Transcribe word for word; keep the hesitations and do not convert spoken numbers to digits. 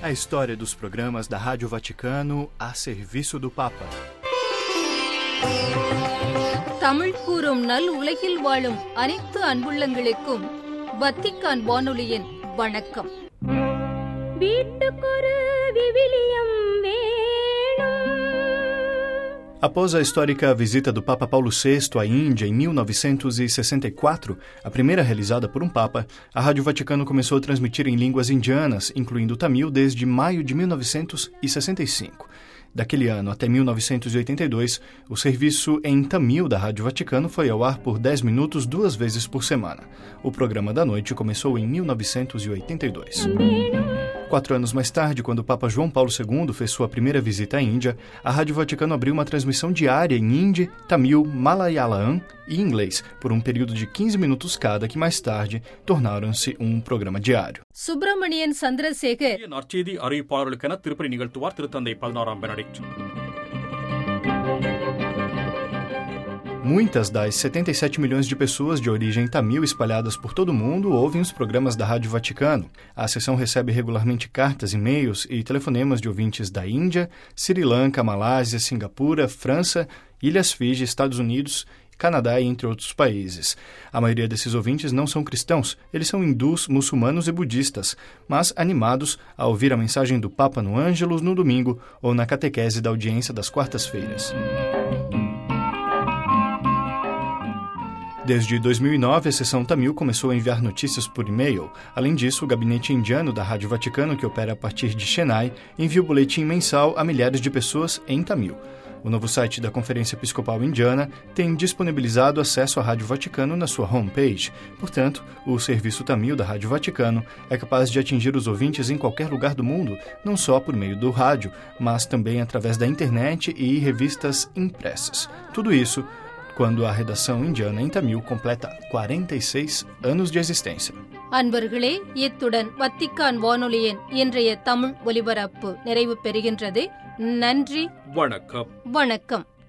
A história dos programas da Rádio Vaticano a serviço do Papa. Tamil கூறும் நல் உலகில் வாழும் அனைத்து அன்புள்ளங்களுக்கும் வத்திக்கான் வானொலியின் வணக்கம். வீட்டுக்கொரு விவிலியம் வேணும். Após a histórica visita do Papa Paulo sexto à Índia em mil novecentos e sessenta e quatro, a primeira realizada por um Papa, a Rádio Vaticano começou a transmitir em línguas indianas, incluindo o tamil, desde maio de mil novecentos e sessenta e cinco. Daquele ano até mil novecentos e oitenta e dois, o serviço em tamil da Rádio Vaticano foi ao ar por dez minutos duas vezes por semana. O programa da noite começou em mil novecentos e oitenta e dois. Quatro anos mais tarde, quando o Papa João Paulo segundo fez sua primeira visita à Índia, a Rádio Vaticano abriu uma transmissão diária em hindi, tamil, malayalam e inglês, por um período de quinze minutos cada, que mais tarde tornaram-se um programa diário. Subramanian சந்திரசேகர் நற்செய்தி அறிவிப்பாளர்களுக்கென திருப்பலி நிகழ்த்துவார் திருத்தந்தை பதினாறாம் Benedict. Muitas das setenta e sete milhões de pessoas de origem tamil espalhadas por todo o mundo ouvem os programas da Rádio Vaticano. A seção recebe regularmente cartas, e-mails e telefonemas de ouvintes da Índia, Sri Lanka, Malásia, Singapura, França, Ilhas Fiji, Estados Unidos, Canadá e entre outros países. A maioria desses ouvintes não são cristãos, eles são hindus, muçulmanos e budistas, mas animados a ouvir a mensagem do Papa no Ângelus no domingo ou na catequese da audiência das quartas-feiras. Desde dois mil e nove, a seção tamil começou a enviar notícias por e-mail. Além disso, o gabinete indiano da Rádio Vaticano, que opera a partir de Chennai, envia o boletim mensal a milhares de pessoas em tamil. O novo site da Conferência Episcopal Indiana tem disponibilizado acesso à Rádio Vaticano na sua homepage. Portanto, o serviço tamil da Rádio Vaticano é capaz de atingir os ouvintes em qualquer lugar do mundo, não só por meio do rádio, mas também através da internet e revistas impressas. Tudo isso quando a redação indiana em tamil completa quarenta e seis anos de existência. அன்பர்களே, இத்துடன் வத்திக்கான் வானொலியின் இன்றைய தமிழ் ஒலிபரப்பு நிறைவு பெறுகின்றது. நன்றி, வணக்கம். வணக்கம்.